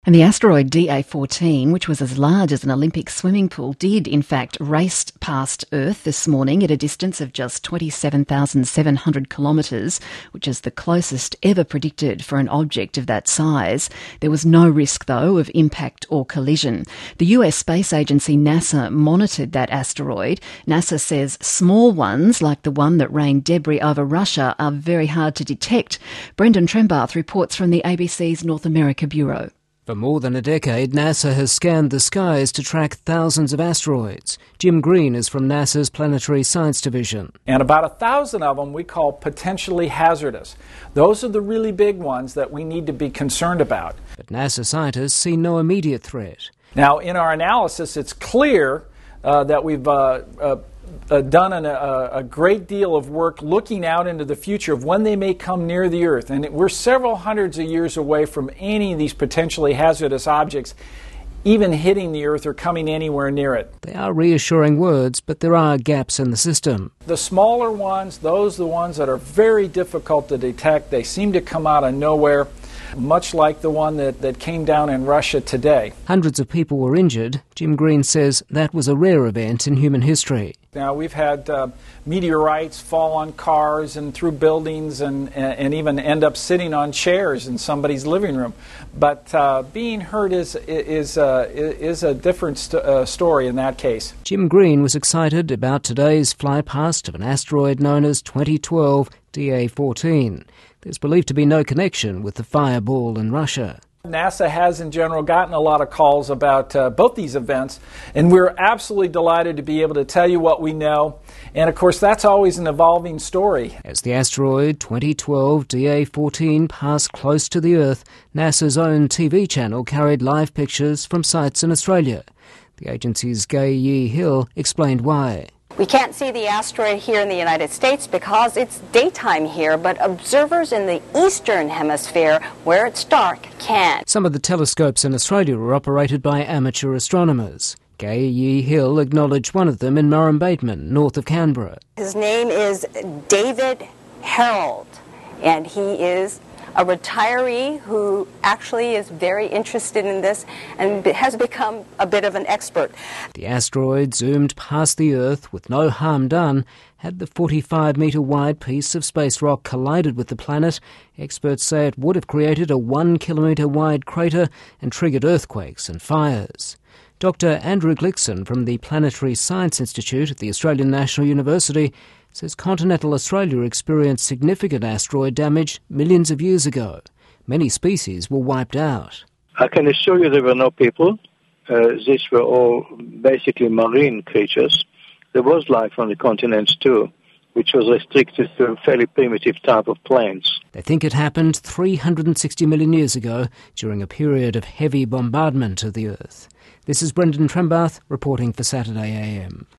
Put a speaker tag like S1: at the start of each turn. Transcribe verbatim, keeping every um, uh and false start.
S1: And the asteroid D A fourteen, which was as large as an Olympic swimming pool, did in fact race past Earth this morning at a distance of just twenty-seven thousand seven hundred kilometres, which is the closest ever predicted for an object of that size. There was no risk, though, of impact or collision. The U S Space Agency NASA monitored that asteroid. NASA says small ones, like the one that rained debris over Russia, are very hard to detect. Brendan Trembath reports from the A B C's North America Bureau.
S2: For more than a decade, NASA has scanned the skies to track thousands of asteroids. Jim Green is from NASA's Planetary Science Division.
S3: And about a thousand of them we call potentially hazardous. Those are the really big ones that we need to be concerned about.
S2: But NASA scientists see no immediate threat.
S3: Now, in our analysis, it's clear uh, that we've uh, uh, Uh, done an, a, a great deal of work looking out into the future of when they may come near the Earth. And it, we're several hundreds of years away from any of these potentially hazardous objects even hitting the Earth or coming anywhere near it.
S2: They are reassuring words, but there are gaps in the system.
S3: The smaller ones, those are the ones that are very difficult to detect. They seem to come out of nowhere, much like the one that, that came down in Russia today.
S2: Hundreds of people were injured. Jim Green says that was a rare event in human history.
S3: Now, we've had uh, meteorites fall on cars and through buildings and, and even end up sitting on chairs in somebody's living room. But uh, being hurt is, is, uh, is a different st- uh, story in that case.
S2: Jim Green was excited about today's flypast of an asteroid known as twenty twelve D A fourteen. There's believed to be no connection with the fireball in Russia.
S3: NASA has, in general, gotten a lot of calls about uh, both these events, and we're absolutely delighted to be able to tell you what we know. And, of course, that's always an evolving story.
S2: As the asteroid twenty twelve D A fourteen passed close to the Earth, NASA's own T V channel carried live pictures from sites in Australia. The agency's Gai Yi Hill explained why.
S4: We can't see the asteroid here in the United States because it's daytime here, but observers in the eastern hemisphere, where it's dark, can.
S2: Some of the telescopes in Australia are operated by amateur astronomers. Gai Yi Hill acknowledged one of them in Murrumbateman, north of Canberra.
S4: His name is David Harold, and he is a retiree who actually is very interested in this and has become a bit of an expert.
S2: The asteroid zoomed past the Earth with no harm done. Had the forty-five metre wide piece of space rock collided with the planet, experts say it would have created a one kilometre wide crater and triggered earthquakes and fires. Doctor Andrew Glickson from the Planetary Science Institute at the Australian National University says continental Australia experienced significant asteroid damage millions of years ago. Many species were wiped out.
S5: I can assure you there were no people. Uh, these were all basically marine creatures. There was life on the continents too, which was restricted to a fairly primitive type of plants.
S2: They think it happened three hundred sixty million years ago during a period of heavy bombardment of the Earth. This is Brendan Trembath reporting for Saturday A M.